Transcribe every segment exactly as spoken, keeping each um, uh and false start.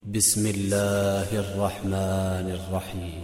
بسم الله الرحمن الرحيم.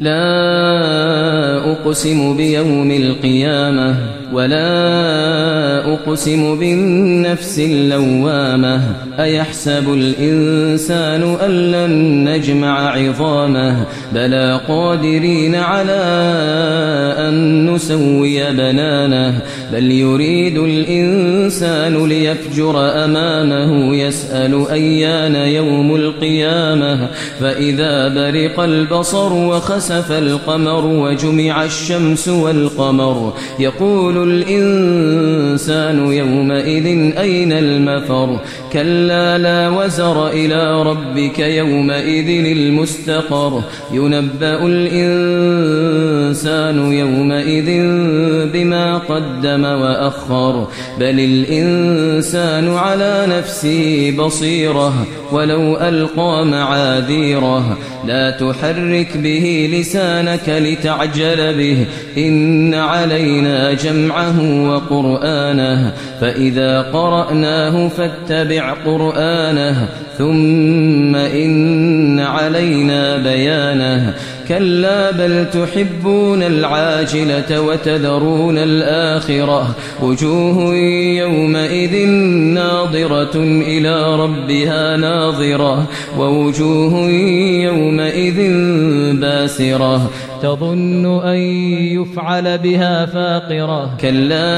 لا أقسم بيوم القيامة ولا أقسم بالنفس اللوامة أيحسب الإنسان أن لن نجمع عظامه بلى قادرين على أن نسوي بنانه بل يريد الإنسان ليفجر أمامه يسأل أيان يوم القيامة فإذا برق البصر وخسف القمر وجمع الشمس والقمر يقول الإنسان يومئذ أين المفر كلا لا وزر إلى ربك يومئذ المستقر ينبأ الإنسان يومئذ بما قدم وأخر بل الإنسان على نفسه بصيرة ولو ألقى معاذيره لا تحرك به لسانك لتعجل به إن علينا جمعه وقرآنه فإذا قرأناه فاتبع قرآنه ثم إن علينا بيانه كلا بل تحبون العاجلة وتذرون الآخرة وجوه يومئذ ناظرة إلى ربها ناظرة ووجوه يومئذ باسرة تظن أن يفعل بها فاقرة كلا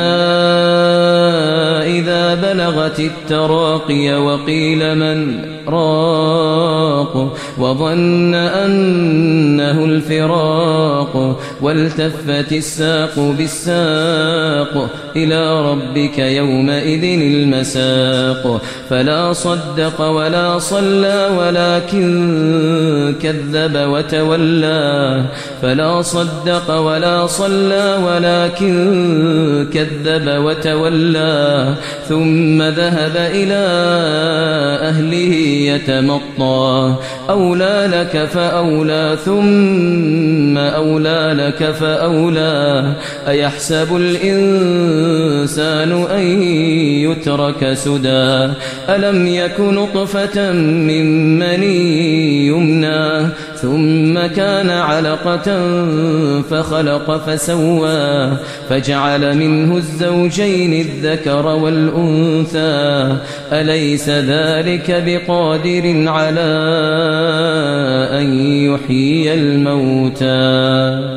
إذا بلغت التراقي وقيل من راق وظن أنه الفراق والتفت الساق بالساق إلى ربك يومئذ المساق فلا صدق ولا صلى ولكن كذب وتولى فلا صدق ولا صلى ولكن كذب وتولى ثم ذهب إلى أهله يتمطى أولى لك فأولى ثم أولى لك فأولى أيحسب الإنسان أن يترك سدى ألم يك نطفة من مني يمنى ثم كان علقة فخلق فسوى فجعل منه الزوجين الذكر والأنثى أليس ذلك بقادر على أن يحيي الموتى